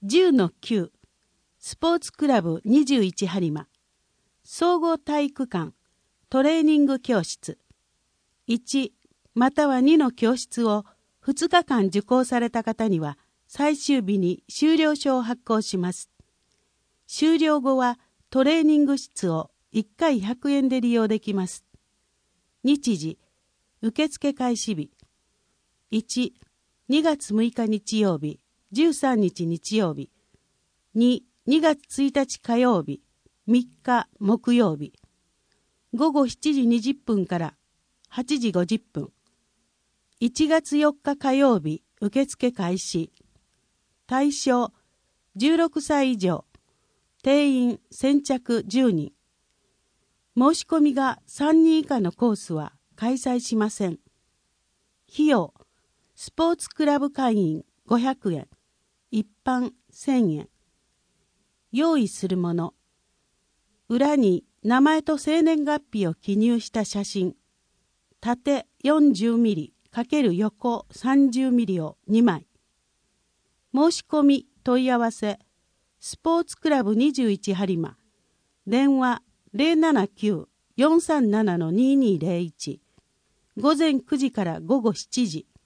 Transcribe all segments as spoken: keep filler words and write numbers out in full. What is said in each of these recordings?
じゅうのきゅうスポーツクラブにじゅういち播磨総合体育館トレーニング教室いちまたはにの教室をふつかかん受講された方には最終日に修了書を発行します。修了後はトレーニング室をいっかいひゃくえんで利用できます。日時、受付開始日いち、にがつむいか日曜日、じゅうさんにち日曜日に、にがつついたち火曜日、みっか木曜日ごごしちじにじゅっぷんからはちじごじゅっぷんいちがつよっか火曜日受付開始対象じゅうろくさい以上定員先着じゅうにん申し込みがさんにん以下のコースは開催しません。費用スポーツクラブ会員ごひゃくえん一般せんえん用意するもの裏に名前と生年月日を記入した写真縦 よんじゅうミリ× 横 さんじゅうミリをにまい申し込み問い合わせスポーツクラブにじゅういち播磨電話 ゼロななきゅう よんさんなな ににゼロいち午前くじから午後しちじ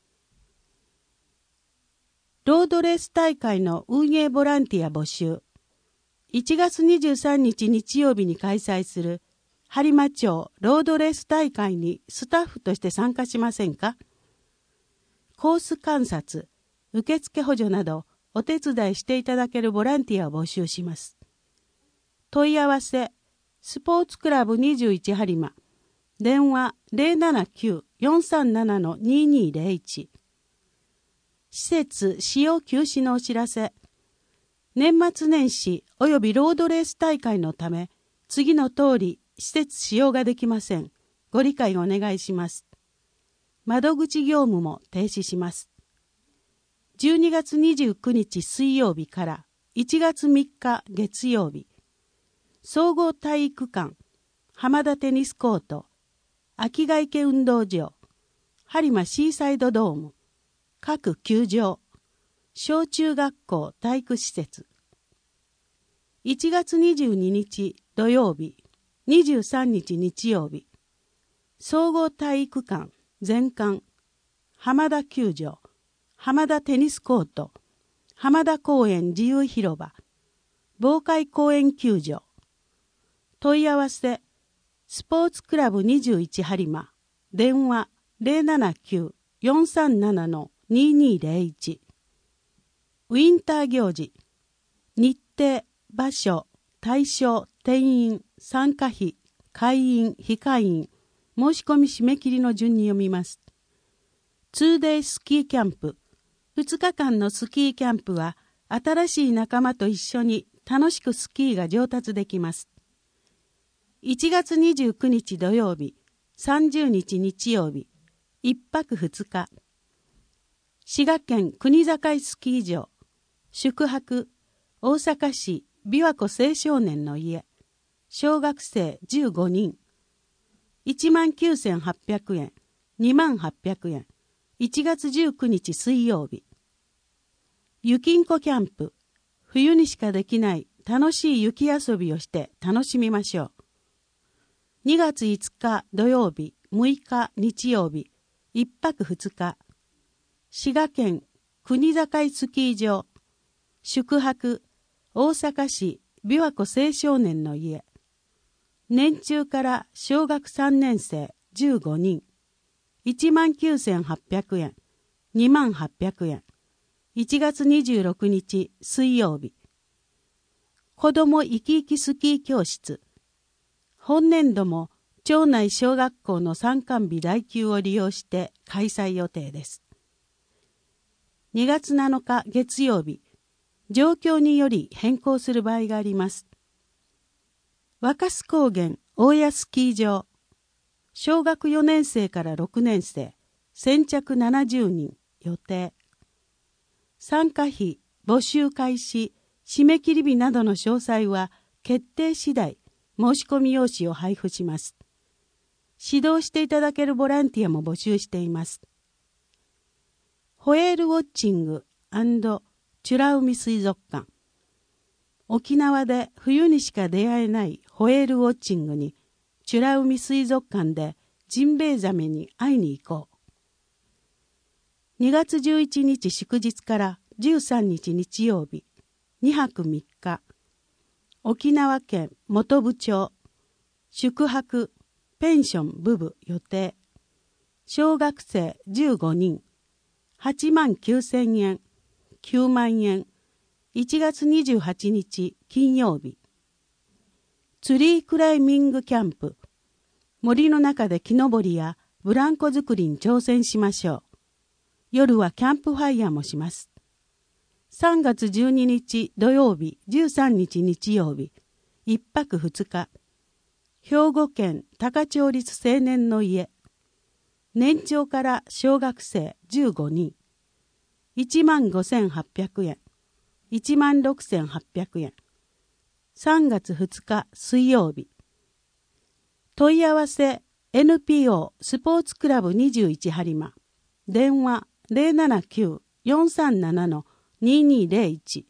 ロードレース大会の運営ボランティア募集いちがつにじゅうさんにち日曜日に開催する播磨町ロードレース大会にスタッフとして参加しませんか？コース観察、受付補助などお手伝いしていただけるボランティアを募集します。問い合わせ、スポーツクラブにじゅういち播磨、電話 ゼロななきゅう よんさんなな ににゼロいち施設使用休止のお知らせ年末年始およびロードレース大会のため次の通り施設使用ができません。ご理解お願いします。窓口業務も停止します。じゅうにがつにじゅうくにち水曜日からいちがつみっか月曜日総合体育館浜田テニスコート秋ヶ池運動場播磨シーサイドドーム各球場小中学校体育施設いちがつにじゅうににち土曜日にじゅうさんにち日曜日総合体育館全館浜田球場浜田テニスコート浜田公園自由広場防海公園球場問い合わせスポーツクラブにじゅういち播磨電話 ゼロななきゅう よんさんなな ににゼロいちウィンター行事日程場所対象定員参加費会員非会員申し込み締め切りの順に読みます。ツーデイスキーキャンプふつかかんのスキーキャンプは新しい仲間と一緒に楽しくスキーが上達できます。いちがつにじゅうくにち土曜日さんじゅうにち日曜日いっぱくふつか滋賀県国境スキー場宿泊大阪市琵琶湖青少年の家小学生じゅうごにんいちまんきゅうせんはっぴゃくえんにまんはっぴゃくえんいちがつじゅうくにち水曜日雪んこキャンプ冬にしかできない楽しい雪遊びをして楽しみましょう。にがついつか土曜日むいか日曜日いっぱくふつか滋賀県国境スキー場宿泊大阪市琵琶湖青少年の家年中から小学さんねんせいじゅうごにんいちまんきゅうせんはっぴゃくえんにまんはっぴゃくえんいちがつにじゅうろくにち水曜日子ども生き生きスキー教室本年度も町内小学校の参観日代休を利用して開催予定です。にがつなのか月曜日状況により変更する場合があります。若洲高原大谷スキー場小学よねんせいからろくねんせい先着ななじゅうにん予定参加費募集開始締め切り日などの詳細は決定次第申し込み用紙を配布します。指導していただけるボランティアも募集しています。ホエールウォッチング& 美ら海水族館。沖縄で冬にしか出会えないホエールウォッチングに、美ら海水族館でジンベエザメに会いに行こう。にがつじゅういちにち祝日からじゅうさんにち日曜日、にはくみっか、沖縄県本部町、宿泊、ペンション部部予定。小学生じゅうごにん、はちまんきゅうせんえん、きゅうまんえん。いちがつにじゅうはちにち金曜日。ツリークライミングキャンプ。森の中で木登りやブランコ作りに挑戦しましょう。夜はキャンプファイヤーもします。さんがつじゅうににち土曜日、じゅうさんにち日曜日、いっぱくふつか。兵庫県高町立青年の家。年長から小学生じゅうごにん。いちまんごせんはっぴゃくえん。いちまんろくせんはっぴゃくえん。さんがつふつか水曜日。問い合わせ エヌピーオー スポーツクラブにじゅういち播磨。電話 ゼロななきゅう よんさんなな にーにーゼロいち。